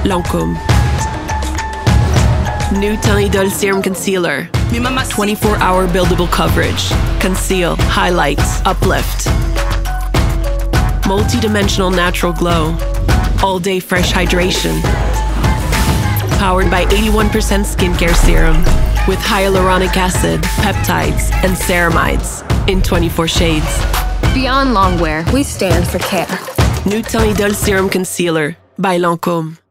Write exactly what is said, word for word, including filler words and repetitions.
Lancôme. New Teint Idole Serum Concealer. twenty-four hour buildable coverage. Conceal, highlight, uplift. Multi-dimensional natural glow. All-day fresh hydration. Powered by eighty-one percent skincare serum with hyaluronic acid, peptides, and ceramides in twenty-four shades. Beyond longwear, we stand for care. New Teint Idole Serum Concealer by Lancôme.